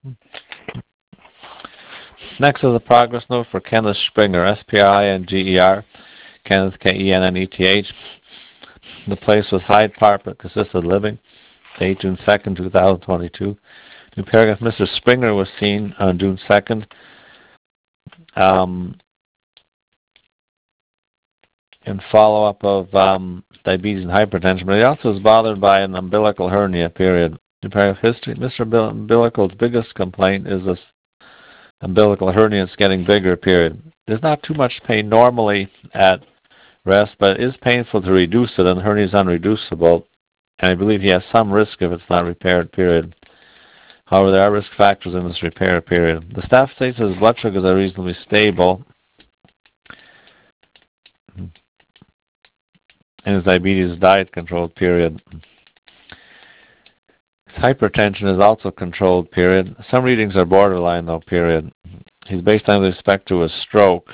Next is a progress note for Kenneth Springer, S-P-R-I-N-G-E-R, Kenneth, K-E-N-N-E-T-H. The place was Hyde Park, but consisted living, date June 2nd, 2022. New paragraph, Mr. Springer was seen on June 2nd in follow-up of diabetes and hypertension, but he also was bothered by an umbilical hernia, period. New paragraph, history, Mr. Umbilical's biggest complaint is this umbilical hernia is getting bigger, period. There's not too much pain normally at rest, but it is painful to reduce it, and the hernia is unreducible, and I believe he has some risk if it's not repaired, period. However, there are risk factors in this repair, period. The staff states his blood sugars are reasonably stable, and his diabetes is diet controlled, period. His hypertension is also controlled, period. Some readings are borderline, though, period. He's based on respect to a stroke.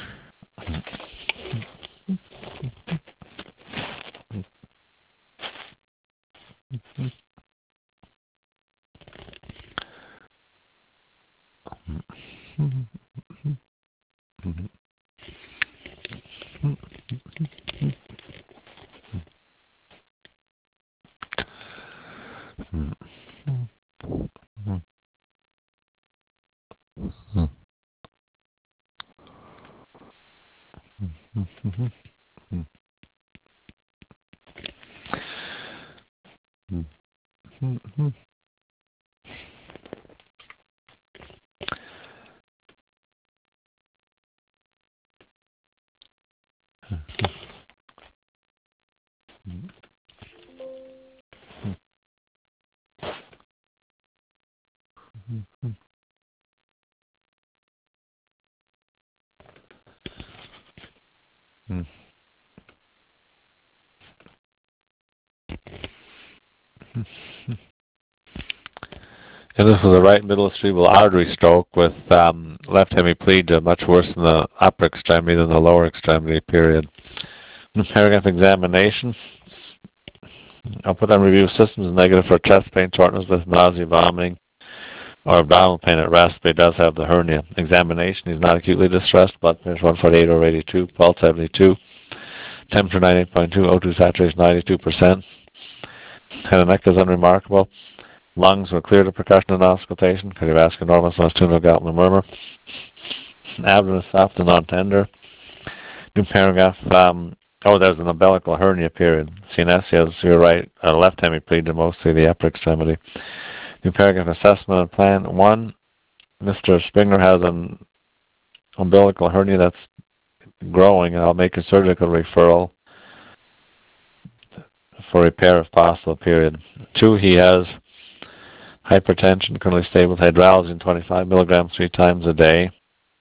And this was a right middle cerebral artery stroke with left hemiplegia, much worse in the upper extremity than the lower extremity, period. Paragraph examination. I'll put on review systems negative for chest pain, shortness with nausea, vomiting, or abdominal pain at rest, but he does have the hernia. Examination, he's not acutely distressed, blood pressure 148 over 82, pulse 72, temperature 98.2, O2 saturation 92%. Head and neck is unremarkable. Lungs were clear to percussion and auscultation. Cardiovascular normal, sinus tune, no gout, no murmur. Abdomen is soft and non-tender. New paragraph. There's an umbilical hernia, period. CNS, he has your right, left hemiplegia, mostly the upper extremity. New paragraph, assessment and plan. 1, Mr. Springer has an umbilical hernia that's growing, and I'll make a surgical referral for repair if possible, period. 2, he has hypertension, currently stable with hydralazine 25 milligrams 3 times a day.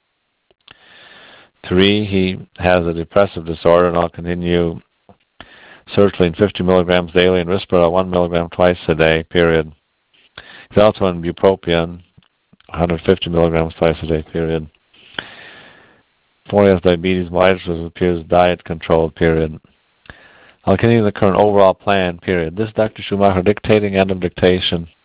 3, he has a depressive disorder, and I'll continue sertraline 50 milligrams daily and Risperdal 1 milligram twice a day, period. He's also on bupropion 150 milligrams twice a day, period. 4, he has diabetes mellitus, which appears diet controlled, period. I'll continue the current overall plan, period. This is Dr. Schumacher dictating, end of dictation.